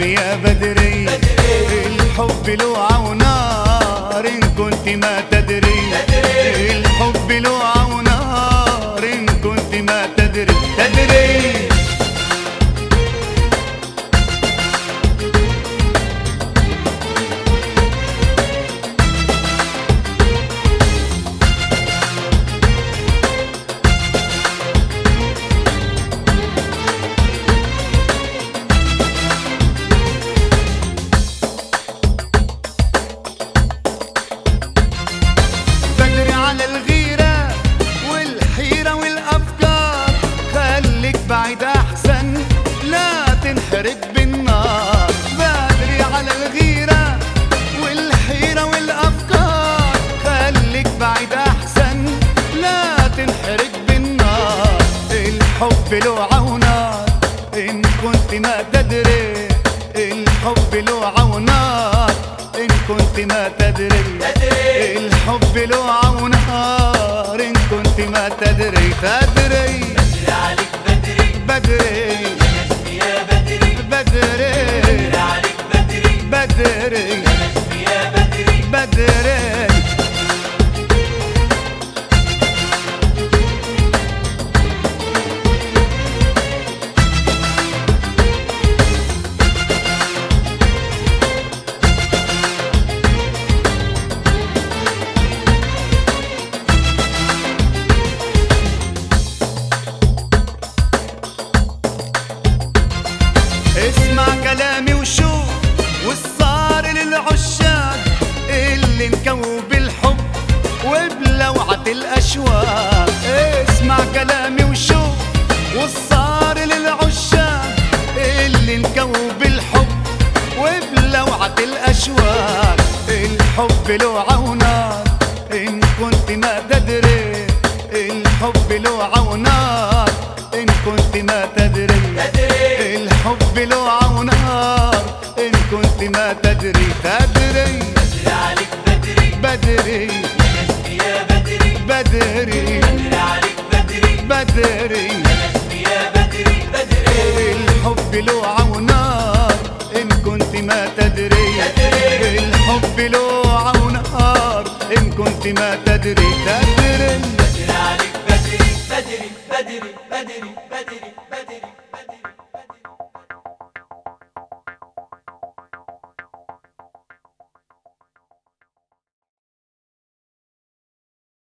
نجم يا بدري، الحب لوعة ونار إن كنت ما تدري، الحب لوعة ونار إن كنت ما تدري. بعيد أحسن لا تنحرق بالنار، بدري على الغيرة والحيرة والأفكار، خليك بعيد أحسن لا تنحرق بالنار. الحب لوعة ونار إن كنت ما تدري، الحب لوعة ونار إن كنت ما تدري، الحب لوعة ونار إن كنت ما تدري. بدري يا بدري بدري عليك بدري بدري يا بدري بدري. اسمع كلامي وشوف والصار للعشاق اللي انكوب الحب وبلوعة الأشواق. اسمع كلامي وشوف والصار للعشاق اللي انكوب الحب وبلوعة الأشواق. الحب لوعة ونار إن كنت ما تدري، الحب لوعة ونار إن كنت ما تدري، الحب لوعة ونار إن كنت ما تدري. بدري عليك بدري يا بدري بدري بدري عليك بدري بدري يا بدري الحب لوعة ونار إن كنت ما تدري، الحب لوعة ونار إن كنت ما تدري. بدري عليك بدري بدري بدري بدري